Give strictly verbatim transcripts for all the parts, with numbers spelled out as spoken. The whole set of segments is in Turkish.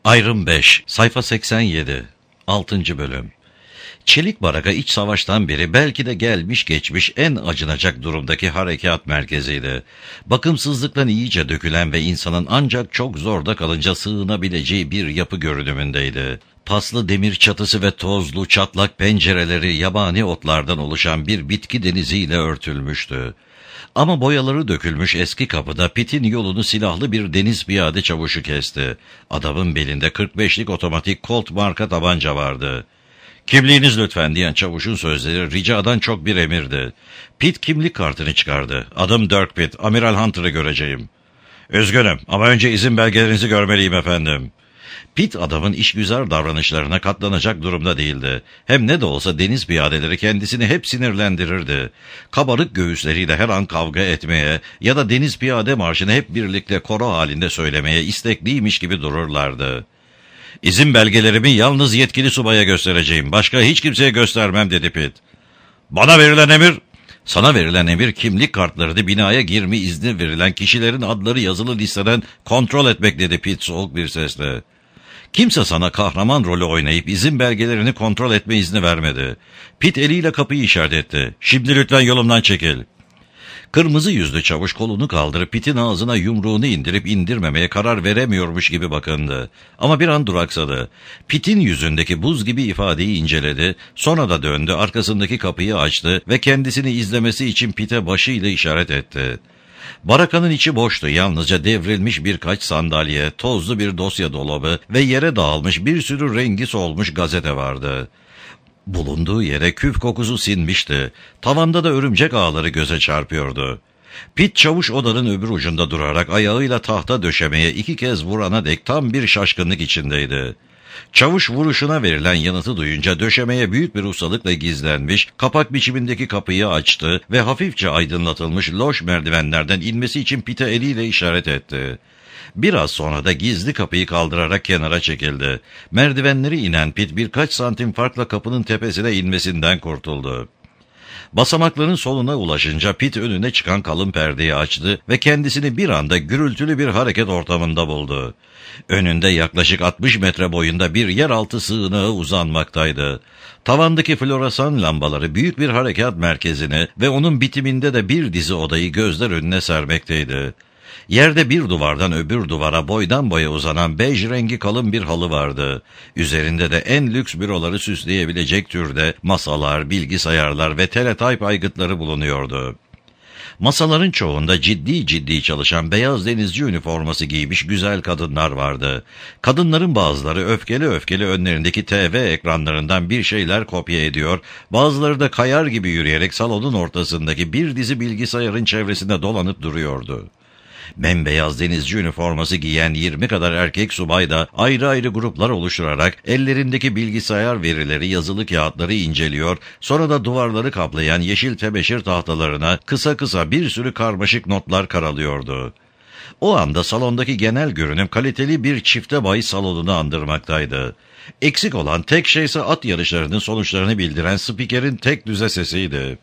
Ayrım beş, sayfa seksen yedi, altıncı bölüm. Çelik Baraka iç savaştan beri belki de gelmiş geçmiş en acınacak durumdaki harekat merkeziydi. Bakımsızlıktan iyice dökülen ve insanın ancak çok zorda kalınca sığınabileceği bir yapı görünümündeydi. Paslı demir çatısı ve tozlu çatlak pencereleri yabani otlardan oluşan bir bitki deniziyle örtülmüştü. Ama boyaları dökülmüş eski kapıda Pitt'in yolunu silahlı bir deniz piyade çavuşu kesti. Adamın belinde kırk beşlik otomatik Colt marka tabanca vardı. "Kimliğiniz lütfen," diyen çavuşun sözleri ricadan çok bir emirdi. Pitt kimlik kartını çıkardı. "Adım Dirk Pitt, Amiral Hunter'ı göreceğim." "Üzgünüm ama önce izin belgelerinizi görmeliyim efendim." Pitt adamın işgüzar davranışlarına katlanacak durumda değildi. Hem ne de olsa deniz piyadeleri kendisini hep sinirlendirirdi. Kabarık göğüsleriyle her an kavga etmeye ya da deniz piyade marşını hep birlikte koro halinde söylemeye istekliymiş gibi dururlardı. "İzin belgelerimi yalnız yetkili subaya göstereceğim. Başka hiç kimseye göstermem," dedi Pitt. "Bana verilen emir..." "Sana verilen emir kimlik kartlarını binaya girme izni verilen kişilerin adları yazılı listeden kontrol etmek," dedi Pitt soğuk bir sesle. "Kimse sana kahraman rolü oynayıp izin belgelerini kontrol etme izni vermedi." Pitt eliyle kapıyı işaret etti. "Şimdi lütfen yolumdan çekil." Kırmızı yüzlü çavuş kolunu kaldırıp Pitt'in ağzına yumruğunu indirip indirmemeye karar veremiyormuş gibi bakındı. Ama bir an duraksadı. Pitt'in yüzündeki buz gibi ifadeyi inceledi, sonra da döndü, arkasındaki kapıyı açtı ve kendisini izlemesi için Pitt'e başıyla işaret etti. Barakanın içi boştu, yalnızca devrilmiş birkaç sandalye, tozlu bir dosya dolabı ve yere dağılmış bir sürü rengi solmuş gazete vardı. Bulunduğu yere küf kokusu sinmişti. Tavanda da örümcek ağları göze çarpıyordu. Pitt çavuş odanın öbür ucunda durarak ayağıyla tahta döşemeye iki kez vurana dek tam bir şaşkınlık içindeydi. Çavuş vuruşuna verilen yanıtı duyunca döşemeye büyük bir ustalıkla gizlenmiş, kapak biçimindeki kapıyı açtı ve hafifçe aydınlatılmış loş merdivenlerden inmesi için Pitt'e eliyle işaret etti. Biraz sonra da gizli kapıyı kaldırarak kenara çekildi. Merdivenleri inen Pitt birkaç santim farkla kapının tepesine inmesinden kurtuldu. Basamakların soluna ulaşınca Pitt önüne çıkan kalın perdeyi açtı ve kendisini bir anda gürültülü bir hareket ortamında buldu. Önünde yaklaşık altmış metre boyunda bir yeraltı sığınağı uzanmaktaydı. Tavandaki floresan lambaları büyük bir harekat merkezini ve onun bitiminde de bir dizi odayı gözler önüne sermekteydi. Yerde bir duvardan öbür duvara boydan boya uzanan bej rengi kalın bir halı vardı. Üzerinde de en lüks büroları süsleyebilecek türde masalar, bilgisayarlar ve teletayp aygıtları bulunuyordu. Masaların çoğunda ciddi ciddi çalışan beyaz denizci üniforması giymiş güzel kadınlar vardı. Kadınların bazıları öfkeli öfkeli önlerindeki T V ekranlarından bir şeyler kopya ediyor, bazıları da kayar gibi yürüyerek salonun ortasındaki bir dizi bilgisayarın çevresinde dolanıp duruyordu. Bembeyaz denizci üniforması giyen yirmi kadar erkek subay da ayrı ayrı gruplar oluşturarak ellerindeki bilgisayar verileri, yazılı kağıtları inceliyor, sonra da duvarları kaplayan yeşil tebeşir tahtalarına kısa kısa bir sürü karmaşık notlar karalıyordu. O anda salondaki genel görünüm kaliteli bir çifte bahis salonunu andırmaktaydı. Eksik olan tek şeyse at yarışlarının sonuçlarını bildiren spikerin tek düze sesiydi.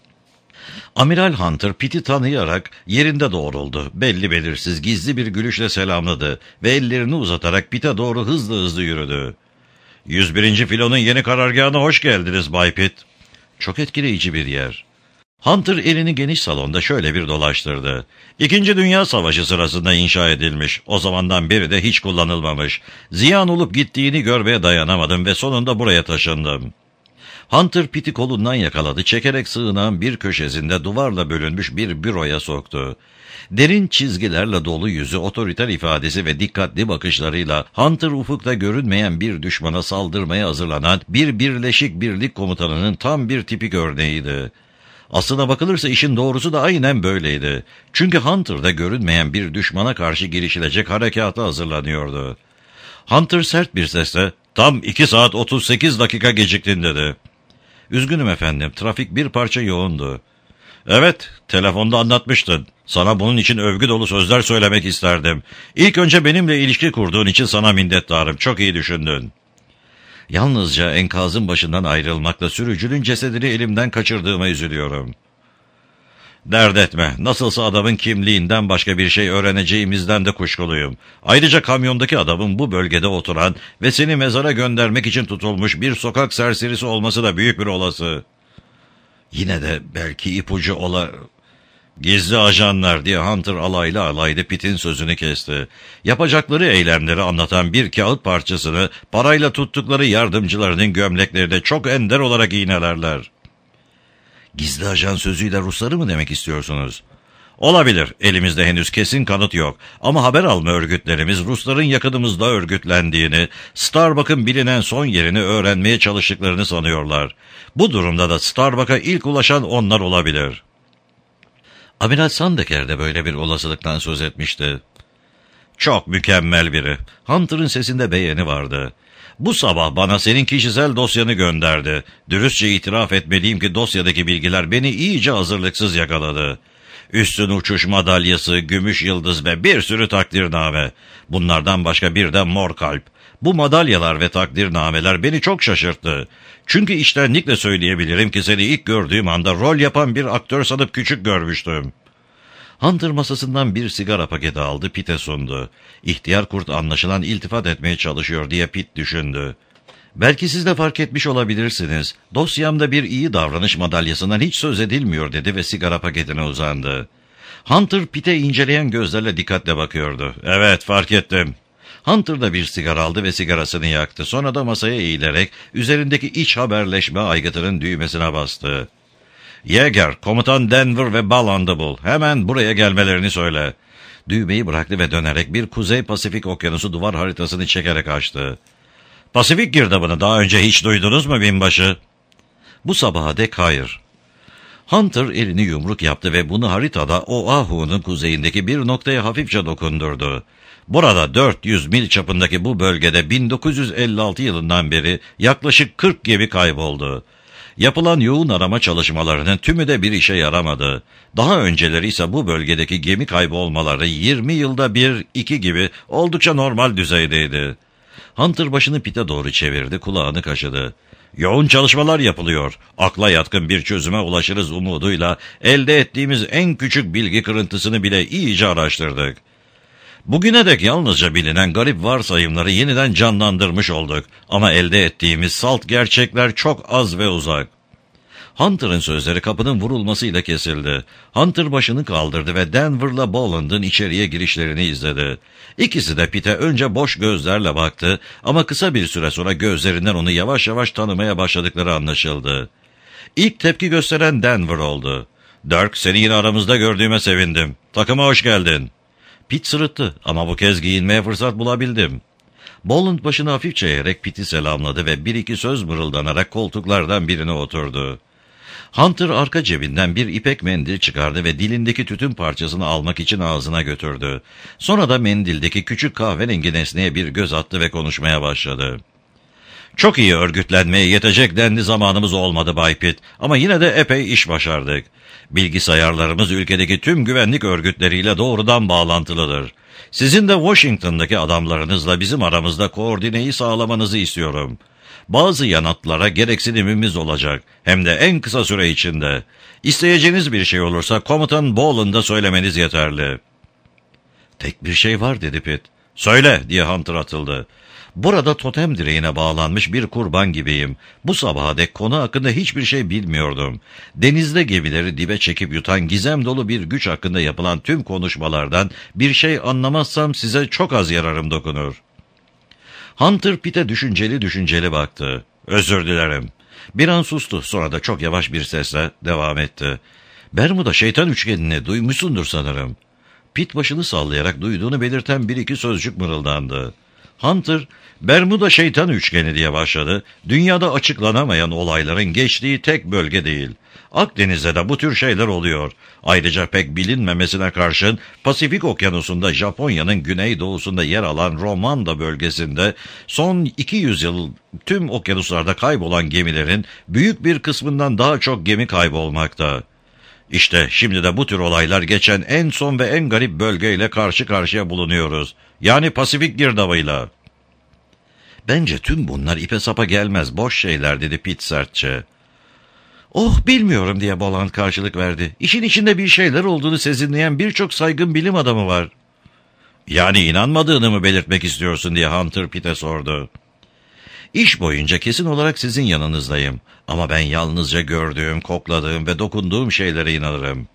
Amiral Hunter Pitt'i tanıyarak yerinde doğruldu. Belli belirsiz gizli bir gülüşle selamladı ve ellerini uzatarak Pitt'e doğru hızlı hızlı yürüdü. yüz birinci filonun yeni karargahına hoş geldiniz Bay Pitt." "Çok etkileyici bir yer." Hunter elini geniş salonda şöyle bir dolaştırdı. "İkinci Dünya Savaşı sırasında inşa edilmiş. O zamandan beri de hiç kullanılmamış. Ziyan olup gittiğini görmeye dayanamadım ve sonunda buraya taşındım." Hunter Pitt'i kolundan yakaladı, çekerek sığınağın bir köşesinde duvarla bölünmüş bir büroya soktu. Derin çizgilerle dolu yüzü, otoriter ifadesi ve dikkatli bakışlarıyla Hunter ufukta görünmeyen bir düşmana saldırmaya hazırlanan bir Birleşik Birlik komutanının tam bir tipik örneğiydi. Aslına bakılırsa işin doğrusu da aynen böyleydi. Çünkü Hunter'da görünmeyen bir düşmana karşı girişilecek harekata hazırlanıyordu. Hunter sert bir sesle, "Tam iki saat otuz sekiz dakika geciktin," dedi. "Üzgünüm efendim, trafik bir parça yoğundu." "Evet, telefonda anlatmıştın. Sana bunun için övgü dolu sözler söylemek isterdim. İlk önce benimle ilişki kurduğun için sana minnettarım. Çok iyi düşündün." "Yalnızca enkazın başından ayrılmakla sürücünün cesedini elimden kaçırdığıma üzülüyorum." Dert etme. Nasılsa adamın kimliğinden başka bir şey öğreneceğimizden de kuşkuluyum. Ayrıca kamyondaki adamın bu bölgede oturan ve seni mezara göndermek için tutulmuş bir sokak serserisi olması da büyük bir olası. Yine de belki ipucu ola... Gizli ajanlar diye Hunter alaylı alaylı Pitt'in sözünü kesti. Yapacakları eylemleri anlatan bir kağıt parçasını parayla tuttukları yardımcılarının gömleklerinde çok ender olarak iğnelerler. Gizli ajan sözüyle Rusları mı demek istiyorsunuz? Olabilir. Elimizde henüz kesin kanıt yok. Ama haber alma örgütlerimiz Rusların yakınımızda örgütlendiğini, Starbuck'ın bilinen son yerini öğrenmeye çalıştıklarını sanıyorlar. Bu durumda da Starbuck'a ilk ulaşan onlar olabilir. Amiral Sandeker de böyle bir olasılıktan söz etmişti. Çok mükemmel biri. Hunter'ın sesinde beğeni vardı. Bu sabah bana senin kişisel dosyanı gönderdi. Dürüstçe itiraf etmeliyim ki dosyadaki bilgiler beni iyice hazırlıksız yakaladı. Üstün uçuş madalyası, gümüş yıldız ve bir sürü takdirname. Bunlardan başka bir de mor kalp. Bu madalyalar ve takdirnameler beni çok şaşırttı. Çünkü içtenlikle söyleyebilirim ki seni ilk gördüğüm anda rol yapan bir aktör sanıp küçük görmüştüm. Hunter masasından bir sigara paketi aldı, Pitt'e sundu. İhtiyar kurt anlaşılan iltifat etmeye çalışıyor diye Pitt düşündü. Belki siz de fark etmiş olabilirsiniz. Dosyamda bir iyi davranış madalyasından hiç söz edilmiyor dedi ve sigara paketine uzandı. Hunter Pitt'e inceleyen gözlerle dikkatle bakıyordu. Evet, fark ettim. Hunter da bir sigara aldı ve sigarasını yaktı. Sonra da masaya eğilerek üzerindeki iç haberleşme aygıtının düğmesine bastı. Yeager, komutan Denver ve Balland'ı bul. Hemen buraya gelmelerini söyle. Düğmeyi bıraktı ve dönerek bir Kuzey Pasifik Okyanusu duvar haritasını çekerek açtı. Pasifik girdabını daha önce hiç duydunuz mu binbaşı? Bu sabaha dek hayır. Hunter elini yumruk yaptı ve bunu haritada Oahu'nun kuzeyindeki bir noktaya hafifçe dokundurdu. Burada dört yüz mil çapındaki bu bölgede bin dokuz yüz elli altı yılından beri yaklaşık kırk gemi kayboldu. Yapılan yoğun arama çalışmalarının tümü de bir işe yaramadı. Daha önceleri ise bu bölgedeki gemi kaybolmaları yirmi yılda bir, iki gibi oldukça normal düzeydeydi. Hunter başını Pitt'e doğru çevirdi, kulağını kaşıdı. Yoğun çalışmalar yapılıyor. Akla yatkın bir çözüme ulaşırız umuduyla elde ettiğimiz en küçük bilgi kırıntısını bile iyice araştırdık. Bugüne dek yalnızca bilinen garip varsayımları yeniden canlandırmış olduk. Ama elde ettiğimiz salt gerçekler çok az ve uzak. Hunter'ın sözleri kapının vurulmasıyla kesildi. Hunter başını kaldırdı ve Denver'la Bolland'ın içeriye girişlerini izledi. İkisi de Pitt'e önce boş gözlerle baktı ama kısa bir süre sonra gözlerinden onu yavaş yavaş tanımaya başladıkları anlaşıldı. İlk tepki gösteren Denver oldu. "Dirk, seni yine aramızda gördüğüme sevindim. Takıma hoş geldin." Pitt sırıttı ama bu kez giyinmeye fırsat bulabildim. Bolland başını hafifçe eğerek Pitt'i selamladı ve bir iki söz mırıldanarak koltuklardan birine oturdu. Hunter arka cebinden bir ipek mendil çıkardı ve dilindeki tütün parçasını almak için ağzına götürdü. Sonra da mendildeki küçük kahverengi nesneye bir göz attı ve konuşmaya başladı. "Çok iyi örgütlenmeye yetecek denli zamanımız olmadı Bay Pitt ama yine de epey iş başardık. Bilgisayarlarımız ülkedeki tüm güvenlik örgütleriyle doğrudan bağlantılıdır. Sizin de Washington'daki adamlarınızla bizim aramızda koordineyi sağlamanızı istiyorum. Bazı yanıtlara gereksinimimiz olacak, hem de en kısa süre içinde. İsteyeceğiniz bir şey olursa komutan Bolland'a söylemeniz yeterli." "Tek bir şey var," dedi Pitt. "Söyle," diye Hunter atıldı. "Burada totem direğine bağlanmış bir kurban gibiyim. Bu sabaha dek konu hakkında hiçbir şey bilmiyordum. Denizde gemileri dibe çekip yutan gizem dolu bir güç hakkında yapılan tüm konuşmalardan bir şey anlamazsam size çok az yararım dokunur." Hunter Pitt'e düşünceli düşünceli baktı. "Özür dilerim." Bir an sustu, sonra da çok yavaş bir sesle devam etti. "Bermuda şeytan üçgenini duymuşsundur sanırım." Pitt başını sallayarak duyduğunu belirten bir iki sözcük mırıldandı. Hunter, "Bermuda şeytan üçgeni" diye başladı. "Dünyada açıklanamayan olayların geçtiği tek bölge değil. Akdeniz'de de bu tür şeyler oluyor. Ayrıca pek bilinmemesine karşın Pasifik Okyanusu'nda Japonya'nın güneydoğusunda yer alan Romanda bölgesinde son iki yüz yıl tüm okyanuslarda kaybolan gemilerin büyük bir kısmından daha çok gemi kaybolmakta. İşte şimdi de bu tür olaylar geçen en son ve en garip bölgeyle karşı karşıya bulunuyoruz. Yani Pasifik girdabıyla." "Bence tüm bunlar ipe sapa gelmez boş şeyler," dedi Pitt sertçe. "Oh, bilmiyorum," diye Boland karşılık verdi. "İşin içinde bir şeyler olduğunu sezinleyen birçok saygın bilim adamı var." "Yani inanmadığını mı belirtmek istiyorsun?" diye Hunter Pitt'e sordu. "İş boyunca kesin olarak sizin yanınızdayım. Ama ben yalnızca gördüğüm, kokladığım ve dokunduğum şeylere inanırım."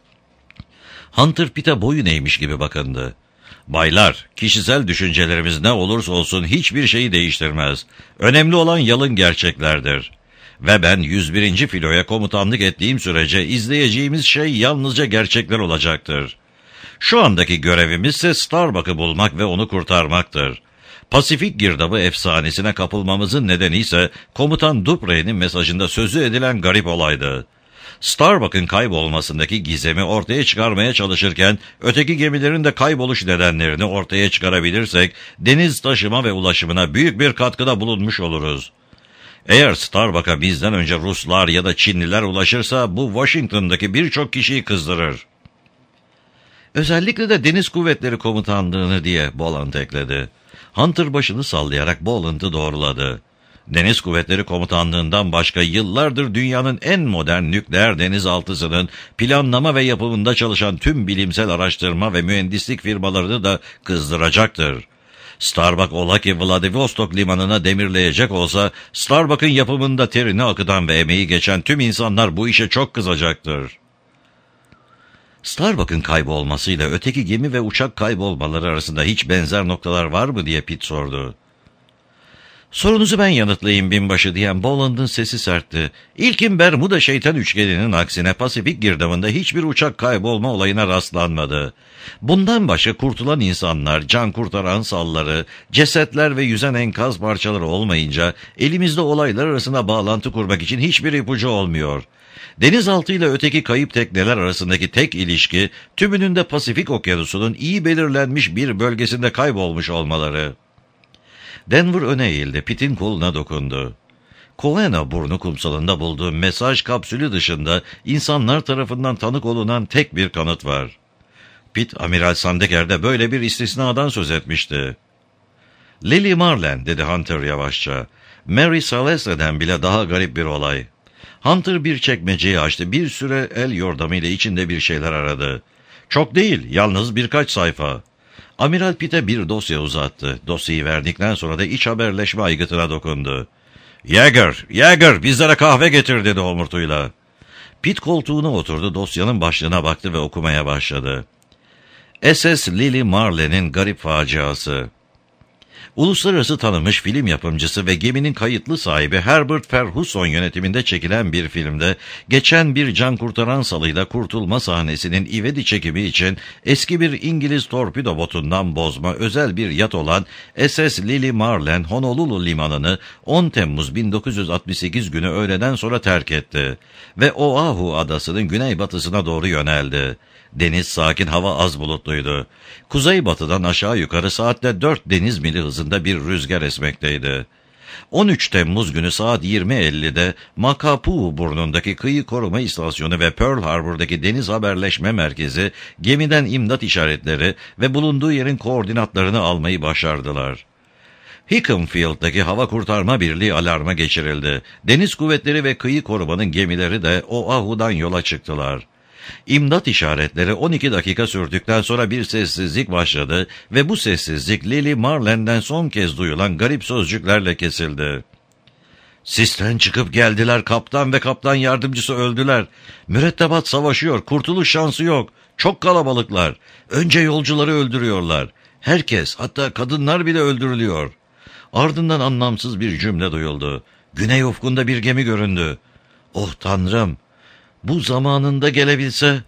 Hunter Pitt'e boyun eğmiş gibi bakındı. "Baylar, kişisel düşüncelerimiz ne olursa olsun hiçbir şeyi değiştirmez. Önemli olan yalın gerçeklerdir. Ve ben yüz birinci filoya komutanlık ettiğim sürece izleyeceğimiz şey yalnızca gerçekler olacaktır. Şu andaki görevimiz ise Starbuck'ı bulmak ve onu kurtarmaktır. Pasifik girdabı efsanesine kapılmamızın nedeni ise Komutan Dupre'nin mesajında sözü edilen garip olaydı. Starbuck'ın kaybolmasındaki gizemi ortaya çıkarmaya çalışırken öteki gemilerin de kayboluş nedenlerini ortaya çıkarabilirsek deniz taşıma ve ulaşımına büyük bir katkıda bulunmuş oluruz. Eğer Starbuck'a bizden önce Ruslar ya da Çinliler ulaşırsa bu Washington'daki birçok kişiyi kızdırır." "Özellikle de Deniz Kuvvetleri Komutanlığı'nı," diye Boland ekledi. Hunter başını sallayarak Boland'ı doğruladı. Deniz Kuvvetleri Komutanlığı'ndan başka yıllardır dünyanın en modern nükleer denizaltısının planlama ve yapımında çalışan tüm bilimsel araştırma ve mühendislik firmalarını da kızdıracaktır. Starbuck ola ki Vladivostok limanına demirleyecek olsa, Starbuck'ın yapımında terini akıtan ve emeği geçen tüm insanlar bu işe çok kızacaktır. "Starbuck'ın kaybolmasıyla öteki gemi ve uçak kaybolmaları arasında hiç benzer noktalar var mı?" diye Pitt sordu. "Sorunuzu ben yanıtlayayım binbaşı," diyen Boland'ın sesi sertti. "İlkin Bermuda şeytan üçgeninin aksine Pasifik girdabında hiçbir uçak kaybolma olayına rastlanmadı. Bundan başka kurtulan insanlar, can kurtaran salları, cesetler ve yüzen enkaz parçaları olmayınca elimizde olaylar arasında bağlantı kurmak için hiçbir ipucu olmuyor. Denizaltı ile öteki kayıp tekneler arasındaki tek ilişki tümünün de Pasifik Okyanusu'nun iyi belirlenmiş bir bölgesinde kaybolmuş olmaları." Denver öne eğildi, Pitt'in koluna dokundu. Coena burnu kumsalında bulduğu mesaj kapsülü dışında insanlar tarafından tanık olunan tek bir kanıt var. Pitt, Amiral Sandeker'de böyle bir istisnadan söz etmişti. "Lily Marlen," dedi Hunter yavaşça. "Mary Celeste'den bile daha garip bir olay." Hunter bir çekmeceyi açtı, bir süre el yordamıyla içinde bir şeyler aradı. "Çok değil, yalnız birkaç sayfa." Amiral Pitt'e bir dosya uzattı. Dosyayı verdikten sonra da iç haberleşme aygıtına dokundu. "Yeager, Yeager, bizlere kahve getir," dedi homurtuyla. Pitt koltuğuna oturdu, dosyanın başlığına baktı ve okumaya başladı. S S Lily Marlen'in garip faciası. Uluslararası tanınmış film yapımcısı ve geminin kayıtlı sahibi Herbert Ferguson yönetiminde çekilen bir filmde geçen bir can kurtaran salıyla kurtulma sahnesinin ivedi çekimi için eski bir İngiliz torpido botundan bozma özel bir yat olan S S Lily Marlen Honolulu limanını on Temmuz bin dokuz yüz altmış sekiz günü öğleden sonra terk etti ve Oahu adasının güneybatısına doğru yöneldi. Deniz sakin, hava az bulutluydu. Kuzeybatıdan aşağı yukarı saatte dört deniz mili hızında bir rüzgar esmekteydi. on üç Temmuz günü saat yirmi ellide Makapuu burnundaki kıyı koruma istasyonu ve Pearl Harbor'daki deniz haberleşme merkezi gemiden imdat işaretleri ve bulunduğu yerin koordinatlarını almayı başardılar. Hickenfield'daki Hava Kurtarma Birliği alarma geçirildi. Deniz kuvvetleri ve kıyı korumanın gemileri de Oahu'dan yola çıktılar. İmdat işaretleri on iki dakika sürdükten sonra bir sessizlik başladı ve bu sessizlik Lily Marlen'den son kez duyulan garip sözcüklerle kesildi. "Sisten çıkıp geldiler, kaptan ve kaptan yardımcısı öldüler. Mürettebat savaşıyor, kurtuluş şansı yok. Çok kalabalıklar. Önce yolcuları öldürüyorlar. Herkes, hatta kadınlar bile öldürülüyor." Ardından anlamsız bir cümle duyuldu. "Güney ufkunda bir gemi göründü." "Oh Tanrım! Bu zamanında gelebilse."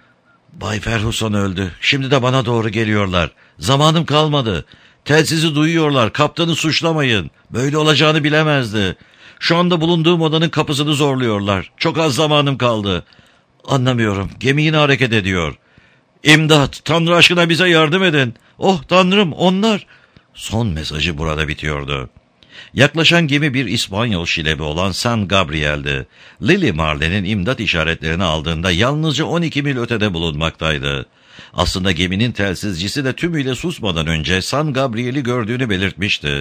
"Bay Ferguson öldü. Şimdi de bana doğru geliyorlar. Zamanım kalmadı. Telsizi duyuyorlar. Kaptanı suçlamayın. Böyle olacağını bilemezdi. Şu anda bulunduğum odanın kapısını zorluyorlar. Çok az zamanım kaldı. Anlamıyorum. Gemi yine hareket ediyor. İmdat! Tanrı aşkına bize yardım edin. Oh Tanrım, onlar!" Son mesajı burada bitiyordu. Yaklaşan gemi bir İspanyol şilebi olan San Gabriel'di. Lily Marlen'in imdat işaretlerini aldığında yalnızca on iki mil ötede bulunmaktaydı. Aslında geminin telsizcisi de tümüyle susmadan önce San Gabriel'i gördüğünü belirtmişti.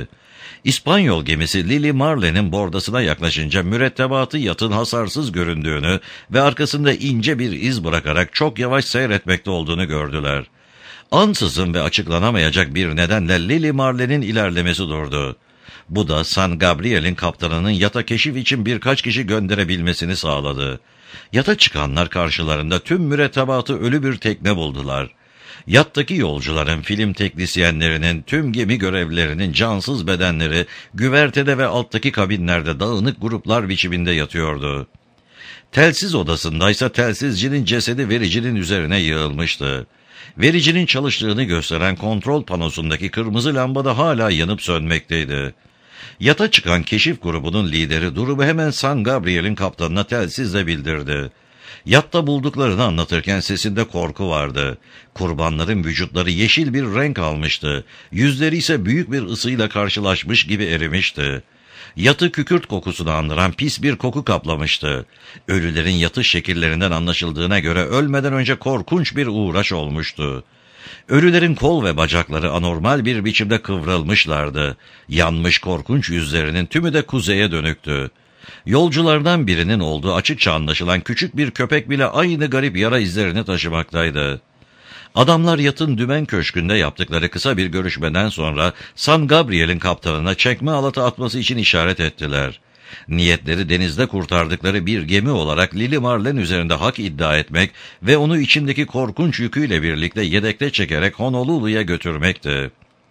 İspanyol gemisi Lily Marlen'in bordasına yaklaşınca mürettebatı yatın hasarsız göründüğünü ve arkasında ince bir iz bırakarak çok yavaş seyretmekte olduğunu gördüler. Ansızın ve açıklanamayacak bir nedenle Lily Marlen'in ilerlemesi durdu. Bu da San Gabriel'in kaptanının yata keşif için birkaç kişi gönderebilmesini sağladı. Yata çıkanlar karşılarında tüm mürettebatı ölü bir tekne buldular. Yattaki yolcuların, film teknisyenlerinin, tüm gemi görevlilerinin cansız bedenleri güvertede ve alttaki kabinlerde dağınık gruplar biçiminde yatıyordu. Telsiz odasındaysa telsizcinin cesedi vericinin üzerine yığılmıştı. Vericinin çalıştığını gösteren kontrol panosundaki kırmızı lamba da hala yanıp sönmekteydi. Yata çıkan keşif grubunun lideri durumu hemen San Gabriel'in kaptanına telsizle bildirdi. Yatta bulduklarını anlatırken sesinde korku vardı. Kurbanların vücutları yeşil bir renk almıştı. Yüzleri ise büyük bir ısıyla karşılaşmış gibi erimişti. Yatı kükürt kokusunu andıran pis bir koku kaplamıştı. Ölülerin yatış şekillerinden anlaşıldığına göre ölmeden önce korkunç bir uğraş olmuştu. Ölülerin kol ve bacakları anormal bir biçimde kıvrılmışlardı. Yanmış korkunç yüzlerinin tümü de kuzeye dönüktü. Yolculardan birinin olduğu açıkça anlaşılan küçük bir köpek bile aynı garip yara izlerini taşımaktaydı. Adamlar yatın dümen köşkünde yaptıkları kısa bir görüşmeden sonra San Gabriel'in kaptanına çekme halatı atması için işaret ettiler. Niyetleri denizde kurtardıkları bir gemi olarak Lily Marlen üzerinde hak iddia etmek ve onu içindeki korkunç yüküyle birlikte yedekte çekerek Honolulu'ya götürmekti.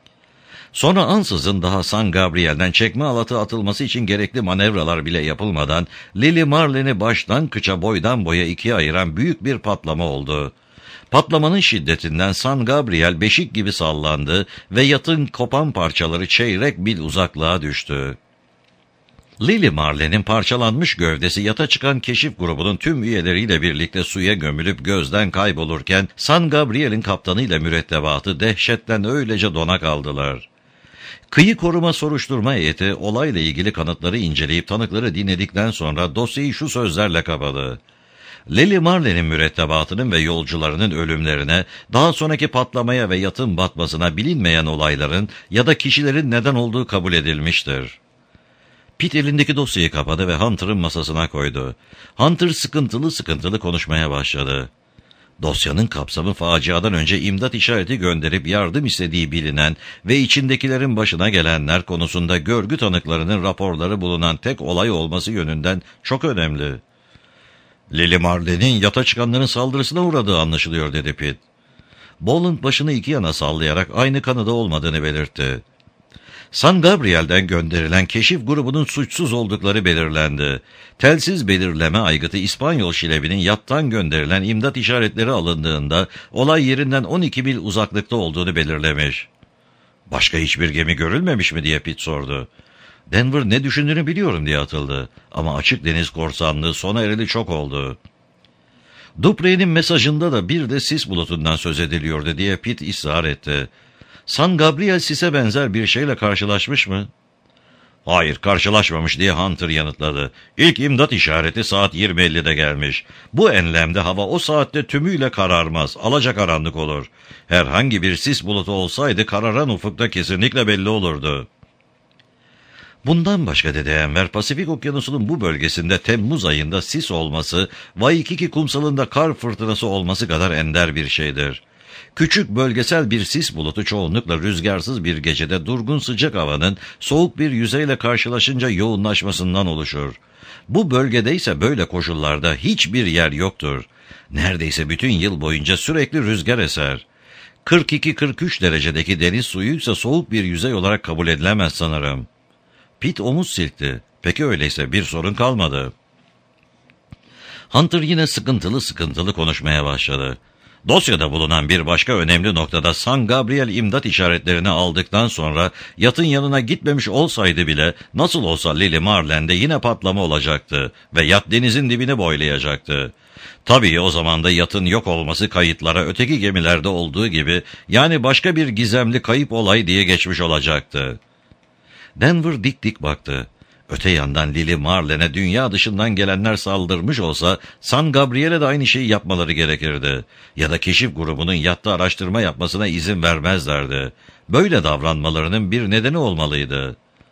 Sonra ansızın daha San Gabriel'den çekme halatı atılması için gerekli manevralar bile yapılmadan Lily Marlen'i baştan kıça boydan boya ikiye ayıran büyük bir patlama oldu. Patlamanın şiddetinden San Gabriel beşik gibi sallandı ve yatın kopan parçaları çeyrek mil uzaklığa düştü. Lily Marlen'in parçalanmış gövdesi yata çıkan keşif grubunun tüm üyeleriyle birlikte suya gömülüp gözden kaybolurken San Gabriel'in kaptanıyla mürettebatı dehşetten öylece dona kaldılar. Kıyı koruma soruşturma heyeti olayla ilgili kanıtları inceleyip tanıkları dinledikten sonra dosyayı şu sözlerle kapadı. Lily Marlen'in mürettebatının ve yolcularının ölümlerine, daha sonraki patlamaya ve yatın batmasına bilinmeyen olayların ya da kişilerin neden olduğu kabul edilmiştir. Pitt elindeki dosyayı kapadı ve Hunter'ın masasına koydu. Hunter sıkıntılı sıkıntılı konuşmaya başladı. Dosyanın kapsamı faciadan önce imdat işareti gönderip yardım istediği bilinen ve içindekilerin başına gelenler konusunda görgü tanıklarının raporları bulunan tek olay olması yönünden çok önemli. Lily Marlen'in yata çıkanların saldırısına uğradığı anlaşılıyor dedi Pitt. Boland başını iki yana sallayarak aynı kanıda olmadığını belirtti. San Gabriel'den gönderilen keşif grubunun suçsuz oldukları belirlendi. Telsiz belirleme aygıtı İspanyol şilebinin yattan gönderilen imdat işaretleri alındığında olay yerinden on iki mil uzaklıkta olduğunu belirlemiş. Başka hiçbir gemi görülmemiş mi diye Pitt sordu. Denver ne düşündüğünü biliyorum diye atıldı. Ama açık deniz korsanlığı sona ereli çok oldu. Dupre'nin mesajında da bir de sis bulutundan söz ediliyordu diye Pitt ısrar etti. San Gabriel sise benzer bir şeyle karşılaşmış mı? Hayır, karşılaşmamış diye Hunter yanıtladı. İlk imdat işareti saat yirmi ellide gelmiş. Bu enlemde hava o saatte tümüyle kararmaz, alacakaranlık olur. Herhangi bir sis bulutu olsaydı kararan ufukta kesinlikle belli olurdu. Bundan başka dedi Enver, Pasifik Okyanusu'nun bu bölgesinde Temmuz ayında sis olması, Waikiki kumsalında kar fırtınası olması kadar ender bir şeydir. Küçük bölgesel bir sis bulutu çoğunlukla rüzgarsız bir gecede durgun sıcak havanın soğuk bir yüzeyle karşılaşınca yoğunlaşmasından oluşur. Bu bölgede ise böyle koşullarda hiçbir yer yoktur. Neredeyse bütün yıl boyunca sürekli rüzgar eser. kırk iki kırk üç derecedeki deniz suyu ise soğuk bir yüzey olarak kabul edilemez sanırım. Pitt omuz silkti. Peki öyleyse bir sorun kalmadı. Hunter yine sıkıntılı sıkıntılı konuşmaya başladı. Dosyada bulunan bir başka önemli noktada San Gabriel imdat işaretlerini aldıktan sonra yatın yanına gitmemiş olsaydı bile nasıl olsa Lily Marlen'de yine patlama olacaktı ve yat denizin dibini boylayacaktı. Tabii o zaman da yatın yok olması kayıtlara öteki gemilerde olduğu gibi, yani başka bir gizemli kayıp olay diye geçmiş olacaktı. Denver dik dik baktı. Öte yandan Lily Marlen'e dünya dışından gelenler saldırmış olsa San Gabriel'e de aynı şeyi yapmaları gerekirdi. Ya da keşif grubunun yatta araştırma yapmasına izin vermezlerdi. Böyle davranmalarının bir nedeni olmalıydı.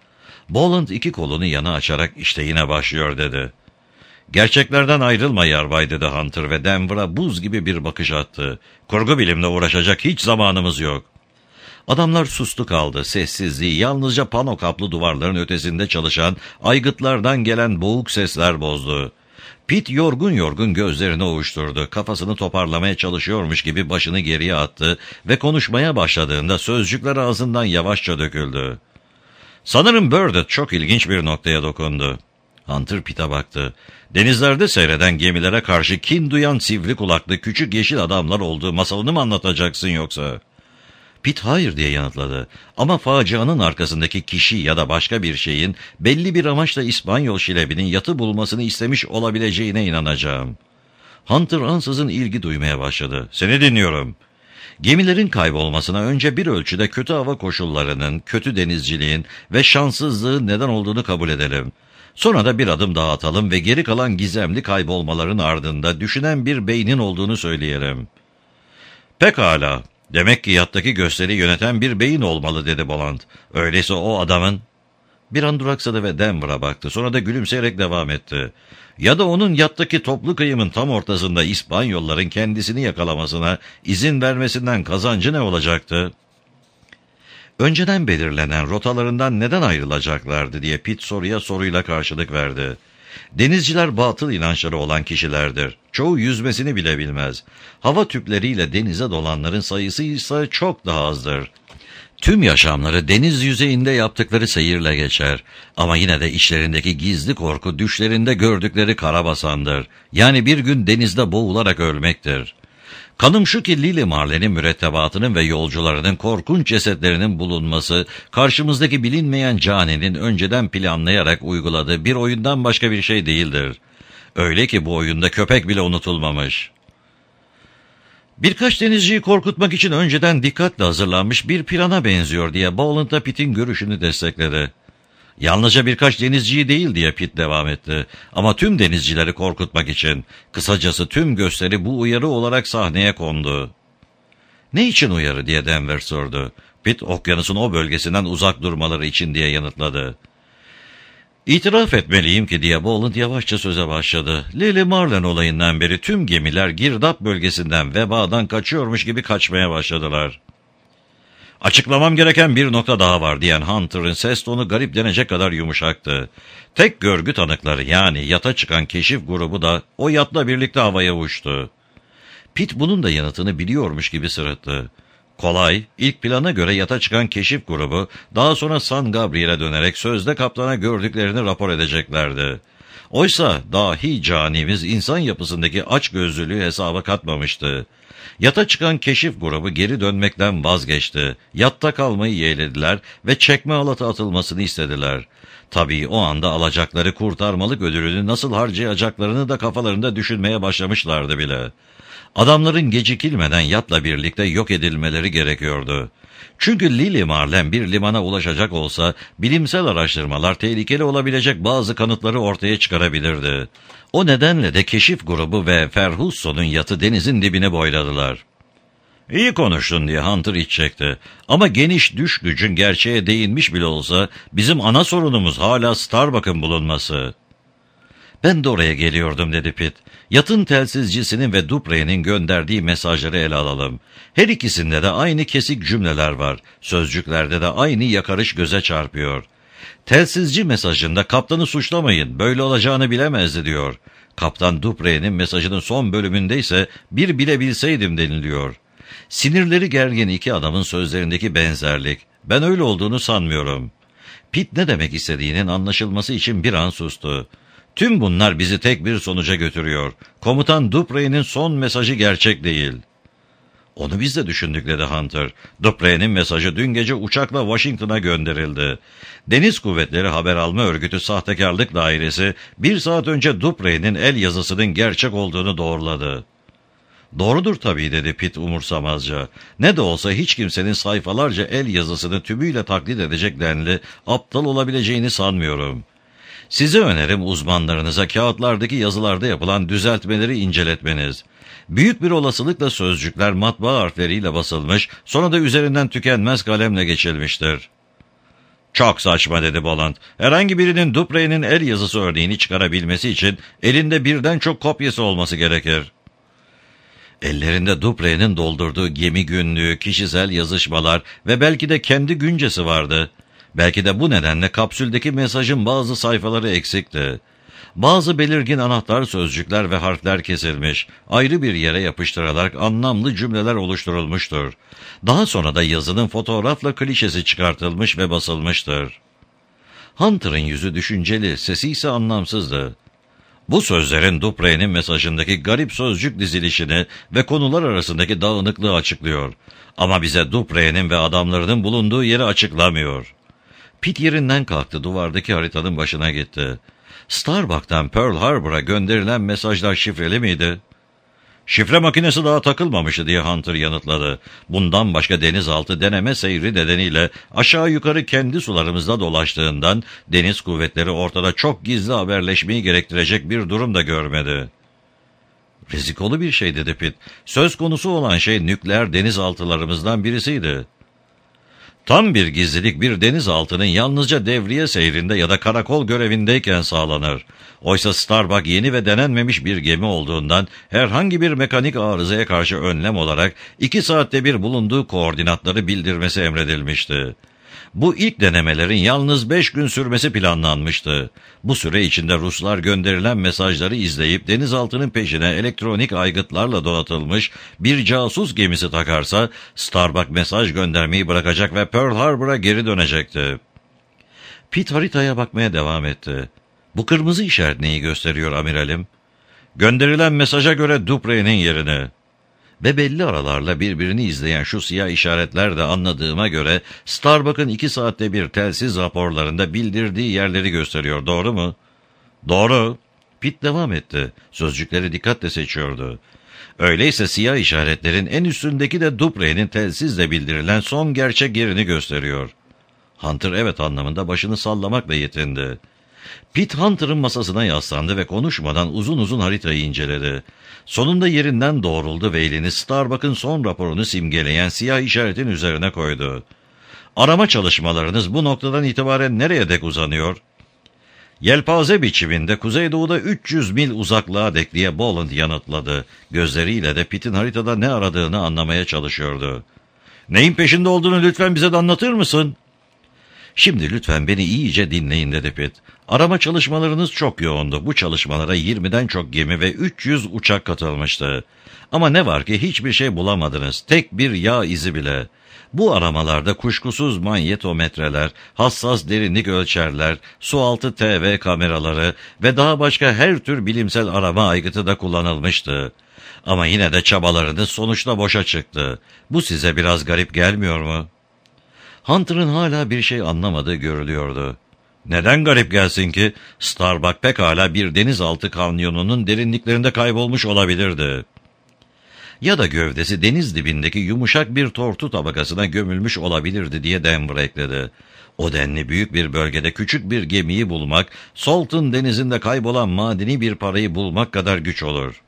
Boland iki kolunu yana açarak işte yine başlıyor dedi. Gerçeklerden ayrılma yarbay dedi Hunter ve Denver'a buz gibi bir bakış attı. Kurgu bilimle uğraşacak hiç zamanımız yok. Adamlar sustu kaldı. Sessizliği yalnızca pano kaplı duvarların ötesinde çalışan aygıtlardan gelen boğuk sesler bozdu. Pitt yorgun yorgun gözlerini ovuşturdu. Kafasını toparlamaya çalışıyormuş gibi başını geriye attı ve konuşmaya başladığında sözcükler ağzından yavaşça döküldü. Sanırım Burdett çok ilginç bir noktaya dokundu. Hunter Pitt'e baktı. Denizlerde seyreden gemilere karşı kin duyan sivri kulaklı küçük yeşil adamlar olduğu masalını mı anlatacaksın yoksa? Pitt hayır diye yanıtladı. Ama facianın arkasındaki kişi ya da başka bir şeyin belli bir amaçla İspanyol şilebinin yatı bulmasını istemiş olabileceğine inanacağım. Hunter ansızın ilgi duymaya başladı. Seni dinliyorum. Gemilerin kaybolmasına önce bir ölçüde kötü hava koşullarının, kötü denizciliğin ve şanssızlığın neden olduğunu kabul edelim. Sonra da bir adım daha atalım ve geri kalan gizemli kaybolmaların ardında düşünen bir beynin olduğunu söyleyelim. Pekala. Demek ki yattaki gösteri yöneten bir beyin olmalı dedi Boland. Öyleyse o adamın... Bir an duraksadı ve Denver'a baktı. Sonra da gülümseyerek devam etti. Ya da onun yattaki toplu kıyımın tam ortasında İspanyolların kendisini yakalamasına izin vermesinden kazancı ne olacaktı? Önceden belirlenen rotalarından neden ayrılacaklardı diye Pitt soruya soruyla karşılık verdi. Denizciler batıl inançları olan kişilerdir. Çoğu yüzmesini bile bilmez. Hava tüpleriyle denize dolanların sayısı ise çok daha azdır. Tüm yaşamları deniz yüzeyinde yaptıkları seyirle geçer. Ama yine de içlerindeki gizli korku düşlerinde gördükleri karabasandır. Yani bir gün denizde boğularak ölmektir. Kanım şu ki Lili Marlen'in mürettebatının ve yolcularının korkunç cesetlerinin bulunması, karşımızdaki bilinmeyen caninin önceden planlayarak uyguladığı bir oyundan başka bir şey değildir. Öyle ki bu oyunda köpek bile unutulmamış. Birkaç denizciyi korkutmak için önceden dikkatle hazırlanmış bir plana benziyor diye Boland da Pitt'in görüşünü destekledi. Yalnızca birkaç denizciyi değil diye Pitt devam etti. Ama tüm denizcileri korkutmak için. Kısacası tüm gösteri bu uyarı olarak sahneye kondu. Ne için uyarı diye Denver sordu. Pitt okyanusun o bölgesinden uzak durmaları için diye yanıtladı. İtiraf etmeliyim ki diye Boland yavaşça söze başladı. Lili Marlen olayından beri tüm gemiler girdap bölgesinden vebadan kaçıyormuş gibi kaçmaya başladılar. Açıklamam gereken bir nokta daha var diyen Hunter'ın ses tonu garip denecek kadar yumuşaktı. Tek görgü tanıkları yani yata çıkan keşif grubu da o yatla birlikte havaya uçtu. Pitt bunun da yanıtını biliyormuş gibi sırıttı. Kolay, ilk plana göre yata çıkan keşif grubu daha sonra San Gabriel'e dönerek sözde kaptana gördüklerini rapor edeceklerdi. Oysa dahi canimiz insan yapısındaki açgözlülüğü hesaba katmamıştı. Yata çıkan keşif grubu geri dönmekten vazgeçti. Yatta kalmayı yeğlediler ve çekme halatı atılmasını istediler. Tabii o anda alacakları kurtarmalık ödülünü nasıl harcayacaklarını da kafalarında düşünmeye başlamışlardı bile. Adamların gecikilmeden yatla birlikte yok edilmeleri gerekiyordu. Çünkü Lili Marlen bir limana ulaşacak olsa bilimsel araştırmalar tehlikeli olabilecek bazı kanıtları ortaya çıkarabilirdi. O nedenle de keşif grubu ve Ferhusso'nun yatı denizin dibine boyladılar. İyi konuştun diye Hunter iç çekti. Ama geniş düş gücün gerçeğe değinmiş bile olsa bizim ana sorunumuz hala Starbuck'ın bulunması. Ben de oraya geliyordum dedi Pitt. Yatın telsizcisinin ve Dupre'nin gönderdiği mesajları ele alalım. Her ikisinde de aynı kesik cümleler var. Sözcüklerde de aynı yakarış göze çarpıyor. Telsizci mesajında kaptanı suçlamayın, böyle olacağını bilemezdi diyor. Kaptan Dupre'nin mesajının son bölümünde ise bir bile bilseydim deniliyor. Sinirleri gergin iki adamın sözlerindeki benzerlik. Ben öyle olduğunu sanmıyorum. Pitt ne demek istediğinin anlaşılması için bir an sustu. Tüm bunlar bizi tek bir sonuca götürüyor. Komutan Dupre'nin son mesajı gerçek değil. Onu biz de düşündük dedi Hunter. Dupre'nin mesajı dün gece uçakla Washington'a gönderildi. Deniz Kuvvetleri Haber Alma Örgütü Sahtekarlık Dairesi bir saat önce Dupre'nin el yazısının gerçek olduğunu doğruladı. Doğrudur tabii dedi Pitt umursamazca. Ne de olsa hiç kimsenin sayfalarca el yazısını tümüyle taklit edecek denli aptal olabileceğini sanmıyorum. Size önerim uzmanlarınıza kağıtlardaki yazılarda yapılan düzeltmeleri inceletmeniz. Büyük bir olasılıkla sözcükler matbaa harfleriyle basılmış, sonra da üzerinden tükenmez kalemle geçilmiştir. Çok saçma dedi Boland. Herhangi birinin Dupre'nin el yazısı örneğini çıkarabilmesi için elinde birden çok kopyası olması gerekir. Ellerinde Dupre'nin doldurduğu gemi günlüğü, kişisel yazışmalar ve belki de kendi güncesi vardı. Belki de bu nedenle kapsüldeki mesajın bazı sayfaları eksikti. Bazı belirgin anahtar sözcükler ve harfler kesilmiş, ayrı bir yere yapıştırılarak anlamlı cümleler oluşturulmuştur. Daha sonra da yazının fotoğrafla klişesi çıkartılmış ve basılmıştır. Hunter'ın yüzü düşünceli, sesi ise anlamsızdı. Bu sözlerin Dupre'nin mesajındaki garip sözcük dizilişini ve konular arasındaki dağınıklığı açıklıyor. Ama bize Dupre'nin ve adamlarının bulunduğu yeri açıklamıyor. Pit yerinden kalktı, duvardaki haritanın başına gitti. Starbuck'tan Pearl Harbor'a gönderilen mesajlar şifreli miydi? Şifre makinesi daha takılmamıştı diye Hunter yanıtladı. Bundan başka denizaltı deneme seyri nedeniyle aşağı yukarı kendi sularımızda dolaştığından deniz kuvvetleri ortada çok gizli haberleşmeyi gerektirecek bir durum da görmedi. Rizikolu bir şey dedi Pitt. Söz konusu olan şey nükleer denizaltılarımızdan birisiydi. Tam bir gizlilik bir denizaltının yalnızca devriye seyrinde ya da karakol görevindeyken sağlanır. Oysa Starbuck yeni ve denenmemiş bir gemi olduğundan herhangi bir mekanik arızaya karşı önlem olarak iki saatte bir bulunduğu koordinatları bildirmesi emredilmişti. Bu ilk denemelerin yalnız beş gün sürmesi planlanmıştı. Bu süre içinde Ruslar gönderilen mesajları izleyip denizaltının peşine elektronik aygıtlarla donatılmış bir casus gemisi takarsa Starbuck mesaj göndermeyi bırakacak ve Pearl Harbor'a geri dönecekti. Pitt haritaya bakmaya devam etti. Bu kırmızı işaret neyi gösteriyor amiralim? Gönderilen mesaja göre Dupre'nin yerini. Ve belli aralarla birbirini izleyen şu siyah işaretler de anladığıma göre Starbuck'ın iki saatte bir telsiz raporlarında bildirdiği yerleri gösteriyor, doğru mu? Doğru. Pitt devam etti. Sözcükleri dikkatle seçiyordu. Öyleyse siyah işaretlerin en üstündeki de Dupre'nin telsizle bildirilen son gerçek yerini gösteriyor. Hunter evet anlamında başını sallamakla yetindi. Pitt Hunter'ın masasına yaslandı ve konuşmadan uzun uzun haritayı inceledi. Sonunda yerinden doğruldu ve elini Starbuck'ın son raporunu simgeleyen siyah işaretin üzerine koydu. Arama çalışmalarınız bu noktadan itibaren nereye dek uzanıyor? Yelpaze biçiminde kuzeydoğuda üç yüz mil uzaklığa dek diye Boland yanıtladı. Gözleriyle de Pitt'in haritada ne aradığını anlamaya çalışıyordu. Neyin peşinde olduğunu lütfen bize de anlatır mısın? Şimdi lütfen beni iyice dinleyin dedi Pitt. Arama çalışmalarınız çok yoğundu. Bu çalışmalara yirmiden çok gemi ve üç yüz uçak katılmıştı. Ama ne var ki hiçbir şey bulamadınız. Tek bir yağ izi bile. Bu aramalarda kuşkusuz manyetometreler, hassas derinlik ölçerler, sualtı T V kameraları ve daha başka her tür bilimsel arama aygıtı da kullanılmıştı. Ama yine de çabalarınız sonuçta boşa çıktı. Bu size biraz garip gelmiyor mu? Hunter'ın hala bir şey anlamadığı görülüyordu. Neden garip gelsin ki? Starbuck pekala bir denizaltı kanyonunun derinliklerinde kaybolmuş olabilirdi. Ya da gövdesi deniz dibindeki yumuşak bir tortu tabakasına gömülmüş olabilirdi diye Denver ekledi. O denli büyük bir bölgede küçük bir gemiyi bulmak, Salton denizinde kaybolan madeni bir parayı bulmak kadar güç olur.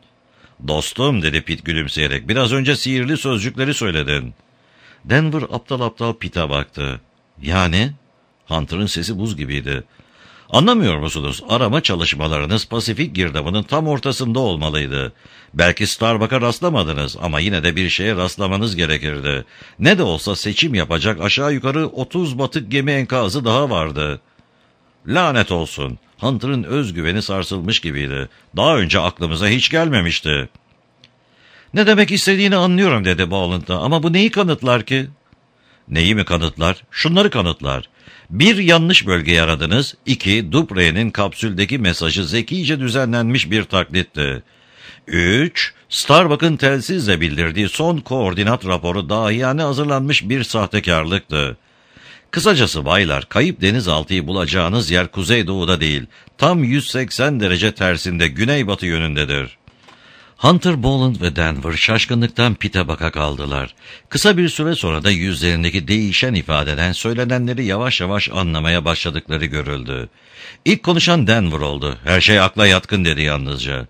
Dostum dedi Pitt gülümseyerek, biraz önce sihirli sözcükleri söyledin. Denver aptal aptal Pitt'e baktı. Yani? Hunter'ın sesi buz gibiydi. Anlamıyor musunuz? Arama çalışmalarınız Pasifik girdabının tam ortasında olmalıydı. Belki Starbuck'a rastlamadınız ama yine de bir şeye rastlamanız gerekirdi. Ne de olsa seçim yapacak aşağı yukarı otuz batık gemi enkazı daha vardı. Lanet olsun. Hunter'ın özgüveni sarsılmış gibiydi. Daha önce aklımıza hiç gelmemişti. Ne demek istediğini anlıyorum dedi Boland'da ama bu neyi kanıtlar ki? Neyi mi kanıtlar? Şunları kanıtlar. Bir, yanlış bölgeyi aradınız. İki, Dupre'nin kapsüldeki mesajı zekice düzenlenmiş bir taklitti. Üç, Starbuck'ın telsizle bildirdiği son koordinat raporu dahiyane hazırlanmış bir sahtekarlıktı. Kısacası baylar, kayıp denizaltıyı bulacağınız yer kuzeydoğuda değil, tam yüz seksen derece tersinde güneybatı yönündedir. Hunter, Boland ve Denver şaşkınlıktan Pitt'e baka kaldılar. Kısa bir süre sonra da yüzlerindeki değişen ifadeden söylenenleri yavaş yavaş anlamaya başladıkları görüldü. İlk konuşan Denver oldu. Her şey akla yatkın dedi yalnızca.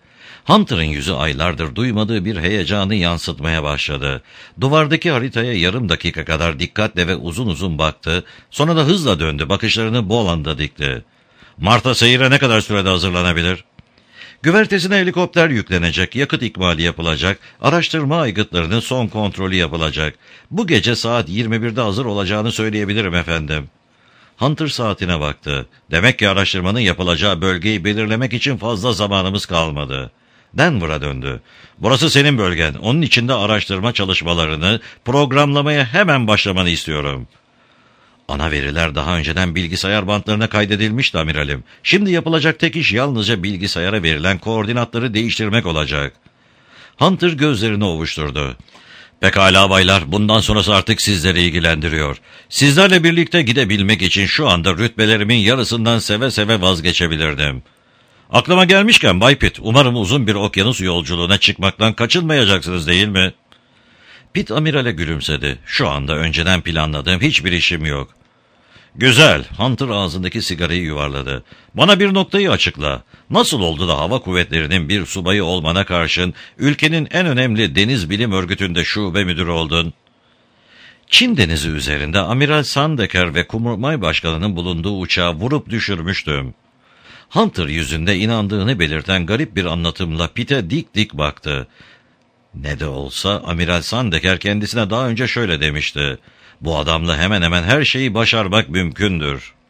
Hunter'ın yüzü aylardır duymadığı bir heyecanı yansıtmaya başladı. Duvardaki haritaya yarım dakika kadar dikkatle ve uzun uzun baktı, sonra da hızla döndü, bakışlarını Boland'a dikti. Mart'a seyire ne kadar sürede hazırlanabilir? Güvertesine helikopter yüklenecek, yakıt ikmali yapılacak, araştırma aygıtlarının son kontrolü yapılacak. Bu gece saat yirmi birde hazır olacağını söyleyebilirim efendim. Hunter saatine baktı. Demek ki araştırmanın yapılacağı bölgeyi belirlemek için fazla zamanımız kalmadı. Denver'a döndü. Burası senin bölgen. Onun içinde araştırma çalışmalarını, programlamaya hemen başlamanı istiyorum. Ana veriler daha önceden bilgisayar bantlarına kaydedilmişti amiralim. Şimdi yapılacak tek iş yalnızca bilgisayara verilen koordinatları değiştirmek olacak. Hunter gözlerini ovuşturdu. Pekala baylar, bundan sonrası artık sizleri ilgilendiriyor. Sizlerle birlikte gidebilmek için şu anda rütbelerimin yarısından seve seve vazgeçebilirdim. Aklıma gelmişken Bay Pitt, umarım uzun bir okyanus yolculuğuna çıkmaktan kaçınmayacaksınız değil mi? Pitt amirale gülümsedi. Şu anda önceden planladığım hiçbir işim yok. Güzel. Hunter ağzındaki sigarayı yuvarladı. Bana bir noktayı açıkla. Nasıl oldu da hava kuvvetlerinin bir subayı olmana karşın ülkenin en önemli deniz bilim örgütünde şube müdürü oldun? Çin denizi üzerinde Amiral Sandeker ve Kurmay Başkanı'nın bulunduğu uçağı vurup düşürmüştüm. Hunter yüzünde inandığını belirten garip bir anlatımla Pitt'e dik dik baktı. Ne de olsa Amiral Sandeker kendisine daha önce şöyle demişti. Bu adamla hemen hemen her şeyi başarmak mümkündür.